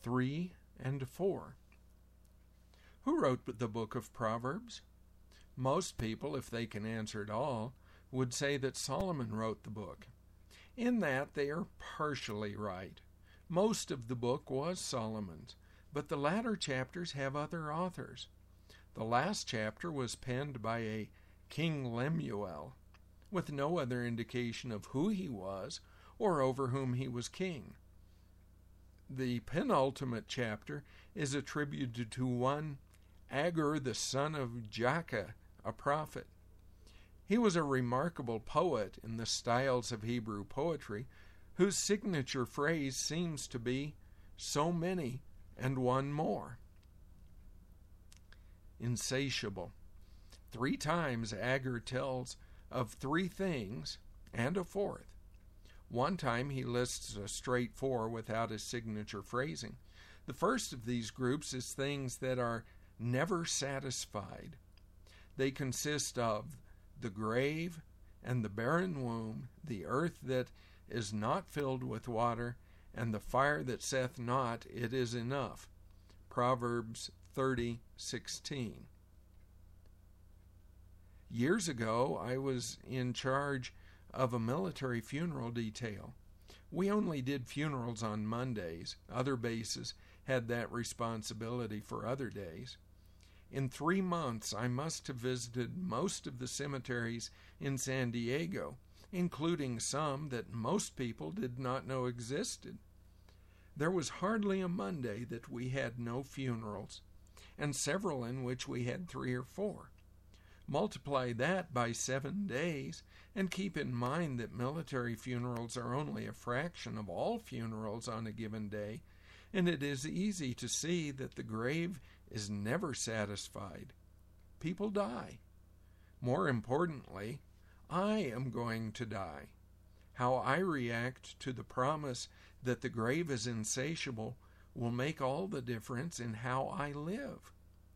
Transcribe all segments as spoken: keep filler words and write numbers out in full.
three and four. Who wrote the book of Proverbs? Most people, if they can answer it all, would say that Solomon wrote the book. In that, they are partially right. Most of the book was Solomon's, but the latter chapters have other authors. The last chapter was penned by a King Lemuel, with no other indication of who he was or over whom he was king. The penultimate chapter is attributed to one Agur, the son of Jakeh, a prophet. He was a remarkable poet in the styles of Hebrew poetry, whose signature phrase seems to be, "so many and one more." Insatiable. Three times Agur tells of three things and a fourth. One time he lists a straight four without his signature phrasing. The first of these groups is things that are never satisfied. They consist of the grave and the barren womb, the earth that is not filled with water, and the fire that saith not, "It is enough." Proverbs thirty sixteen. Years ago, I was in charge of a military funeral detail. We only did funerals on Mondays. Other bases had that responsibility for other days. In three months, I must have visited most of the cemeteries in San Diego, including some that most people did not know existed. There was hardly a Monday that we had no funerals, and several in which we had three or four. Multiply that by seven days, and keep in mind that military funerals are only a fraction of all funerals on a given day, and it is easy to see that the grave is never satisfied. People die. More importantly, I am going to die. How I react to the promise that the grave is insatiable will make all the difference in how I live.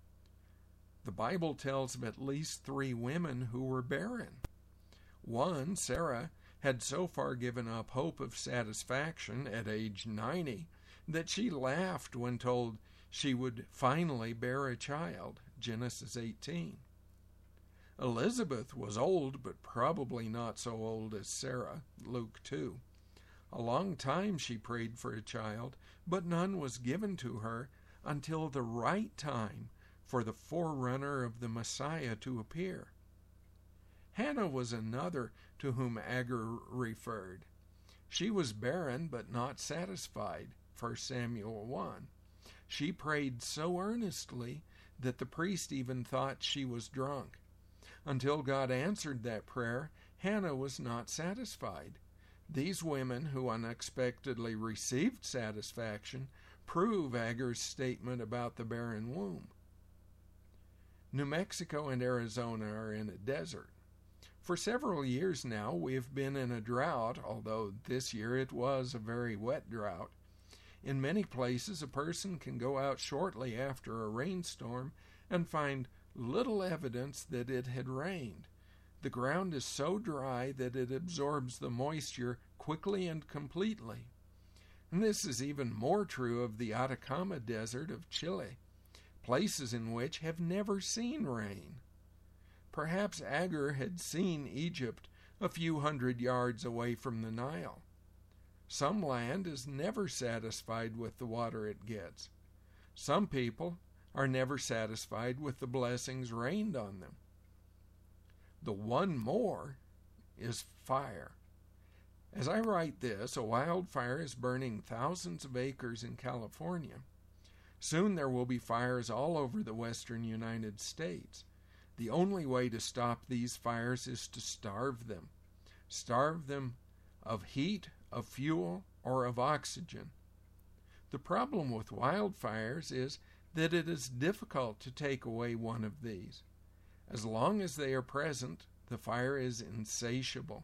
The Bible tells of at least three women who were barren. One, Sarah, had so far given up hope of satisfaction at age ninety that she laughed when told she would finally bear a child, Genesis eighteen. Elizabeth was old, but probably not so old as Sarah, Luke two. A long time she prayed for a child, but none was given to her until the right time for the forerunner of the Messiah to appear. Hannah was another to whom Agur referred. She was barren but not satisfied, First Samuel one. She prayed so earnestly that the priest even thought she was drunk. Until God answered that prayer, Hannah was not satisfied. These women who unexpectedly received satisfaction prove Agur's statement about the barren womb. New Mexico and Arizona are in a desert. For several years now, we have been in a drought, although this year it was a very wet drought. In many places, a person can go out shortly after a rainstorm and find little evidence that it had rained. The ground is so dry that it absorbs the moisture quickly and completely. And this is even more true of the Atacama Desert of Chile, places in which have never seen rain. Perhaps Agur had seen Egypt a few hundred yards away from the Nile. Some land is never satisfied with the water it gets. Some people are never satisfied with the blessings rained on them. The one more is fire. As I write this, a wildfire is burning thousands of acres in California. Soon there will be fires all over the western United States. The only way to stop these fires is to starve them. Starve them of heat, of fuel, or of oxygen. The problem with wildfires is that it is difficult to take away one of these. As long as they are present, the fire is insatiable.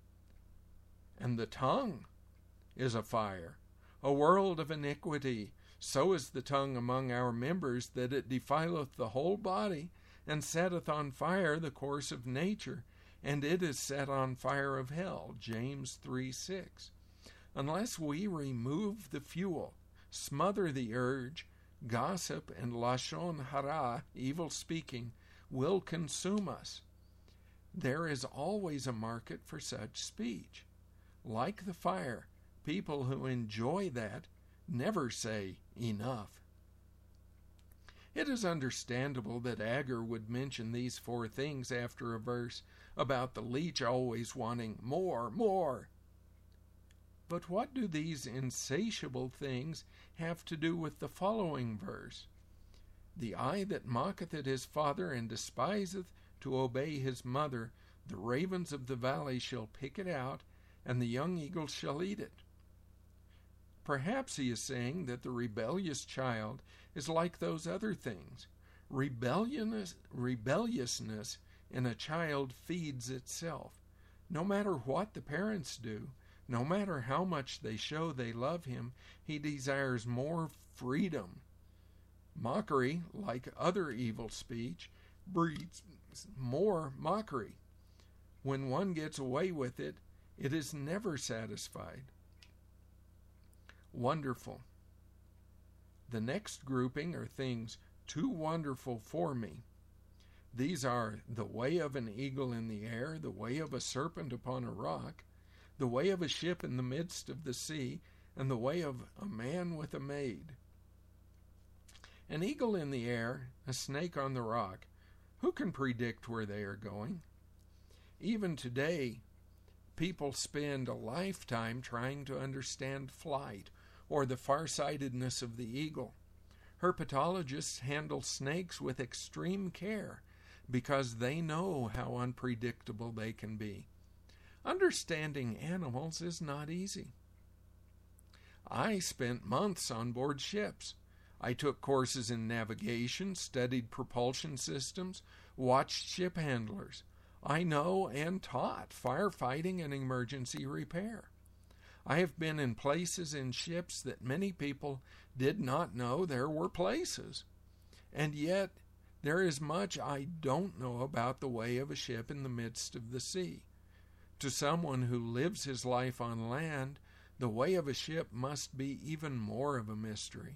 And the tongue is a fire, a world of iniquity. So is the tongue among our members, that it defileth the whole body, and setteth on fire the course of nature, and it is set on fire of hell. James three six. Unless we remove the fuel, smother the urge, gossip and lashon hara, evil speaking, will consume us. There is always a market for such speech. Like the fire, people who enjoy that never say enough. It is understandable that Agur would mention these four things after a verse about the leech always wanting more, more. But what do these insatiable things have to do with the following verse? The eye that mocketh at his father and despiseth to obey his mother, the ravens of the valley shall pick it out, and the young eagles shall eat it. Perhaps he is saying that the rebellious child is like those other things. Rebelliousness, rebelliousness in a child feeds itself. No matter what the parents do, no matter how much they show they love him, he desires more freedom. Mockery, like other evil speech, breeds more mockery. When one gets away with it, it is never satisfied. Wonderful. The next grouping are things too wonderful for me. These are the way of an eagle in the air, the way of a serpent upon a rock, the way of a ship in the midst of the sea, and the way of a man with a maid. An eagle in the air, a snake on the rock. Who can predict where they are going? Even today, people spend a lifetime trying to understand flight or the farsightedness of the eagle. Herpetologists handle snakes with extreme care because they know how unpredictable they can be. Understanding animals is not easy. I spent months on board ships. I took courses in navigation, studied propulsion systems, watched ship handlers. I know and taught firefighting and emergency repair. I have been in places in ships that many people did not know there were places. And yet, there is much I don't know about the way of a ship in the midst of the sea. To someone who lives his life on land, the way of a ship must be even more of a mystery.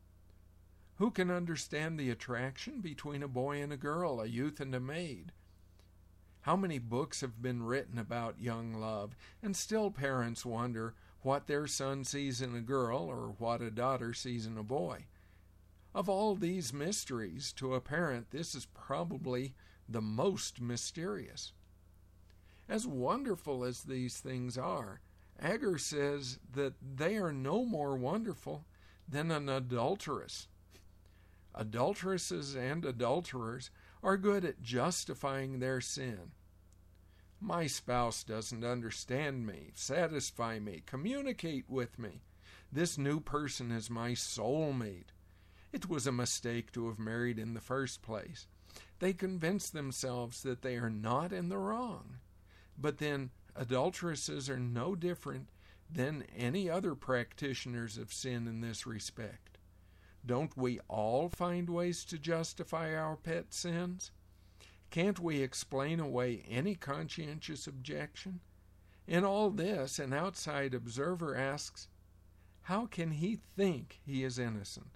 Who can understand the attraction between a boy and a girl, a youth and a maid? How many books have been written about young love, and still parents wonder what their son sees in a girl or what a daughter sees in a boy? Of all these mysteries, to a parent, this is probably the most mysterious. As wonderful as these things are, Agur says that they are no more wonderful than an adulteress. Adulteresses and adulterers are good at justifying their sin. My spouse doesn't understand me, satisfy me, communicate with me. This new person is my soulmate. It was a mistake to have married in the first place. They convince themselves that they are not in the wrong. But then adulteresses are no different than any other practitioners of sin in this respect. Don't we all find ways to justify our pet sins? Can't we explain away any conscientious objection? In all this, an outside observer asks, how can he think he is innocent?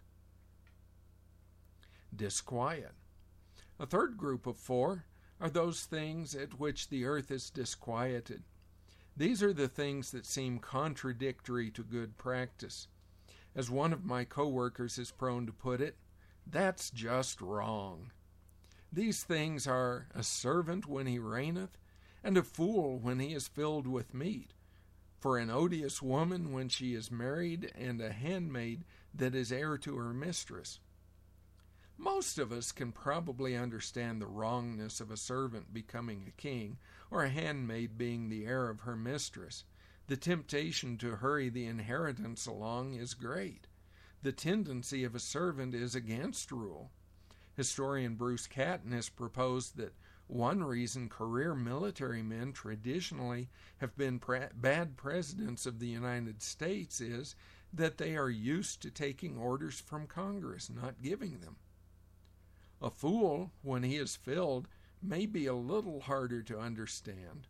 Disquiet. A third group of four are those things at which the earth is disquieted. These are the things that seem contradictory to good practice. As one of my co-workers is prone to put it, that's just wrong. These things are a servant when he reigneth, and a fool when he is filled with meat, for an odious woman when she is married, and a handmaid that is heir to her mistress. Most of us can probably understand the wrongness of a servant becoming a king, or a handmaid being the heir of her mistress. The temptation to hurry the inheritance along is great. The tendency of a servant is against rule. Historian Bruce Catton has proposed that one reason career military men traditionally have been pre- bad presidents of the United States is that they are used to taking orders from Congress, not giving them. A fool, when he is filled, may be a little harder to understand.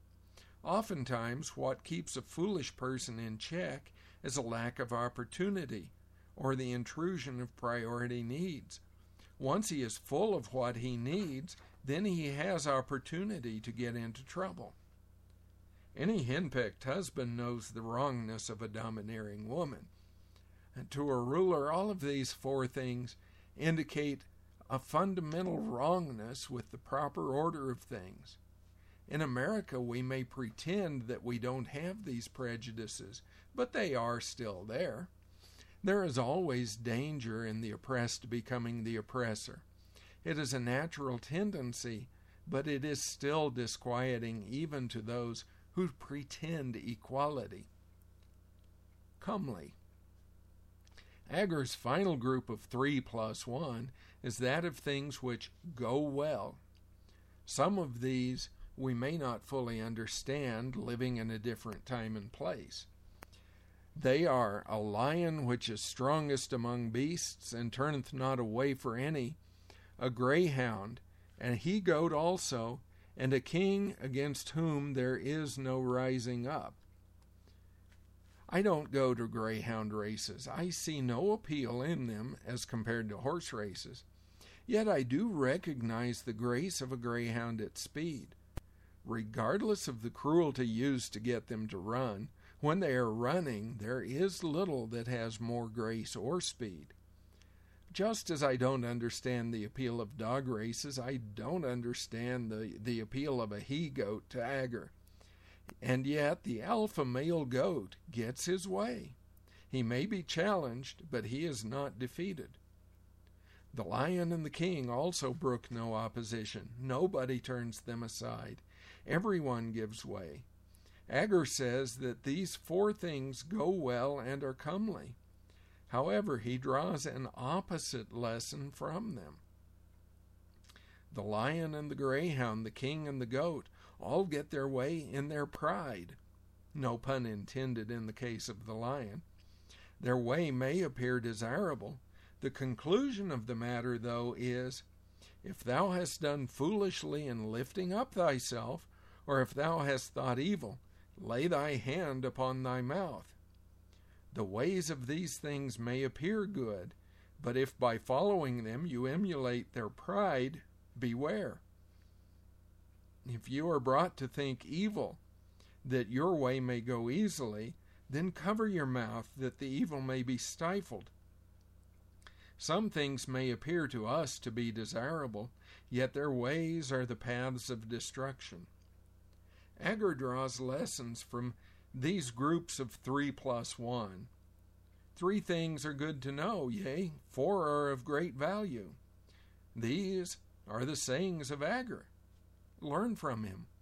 Oftentimes, what keeps a foolish person in check is a lack of opportunity, or the intrusion of priority needs. Once he is full of what he needs, then he has opportunity to get into trouble. Any henpecked husband knows the wrongness of a domineering woman. And to a ruler, all of these four things indicate a fundamental wrongness with the proper order of things. In America, we may pretend that we don't have these prejudices, but they are still there. There is always danger in the oppressed becoming the oppressor. It is a natural tendency, but it is still disquieting even to those who pretend equality. Comely. Agar's final group of three plus one is that of things which go well. Some of these we may not fully understand, living in a different time and place. They are a lion which is strongest among beasts, and turneth not away for any, a greyhound, and he-goat also, and a king against whom there is no rising up. I don't go to greyhound races. I see no appeal in them as compared to horse races. Yet I do recognize the grace of a greyhound at speed. Regardless of the cruelty used to get them to run, when they are running, there is little that has more grace or speed. Just as I don't understand the appeal of dog races, I don't understand the, the appeal of a he-goat to Agar. And yet the alpha male goat gets his way. He may be challenged, but he is not defeated. The lion and the king also brook no opposition. Nobody turns them aside. Everyone gives way. Agar says that these four things go well and are comely. However, he draws an opposite lesson from them. The lion and the greyhound, the king and the goat, all get their way in their pride. No pun intended in the case of the lion. Their way may appear desirable. The conclusion of the matter, though, is, if thou hast done foolishly in lifting up thyself, or if thou hast thought evil, lay thy hand upon thy mouth. The ways of these things may appear good, but if by following them you emulate their pride, beware. If you are brought to think evil, that your way may go easily, then cover your mouth, that the evil may be stifled. Some things may appear to us to be desirable, yet their ways are the paths of destruction. Agar draws lessons from these groups of three plus one. Three things are good to know, yea, four are of great value. These are the sayings of Agar. Learn from him.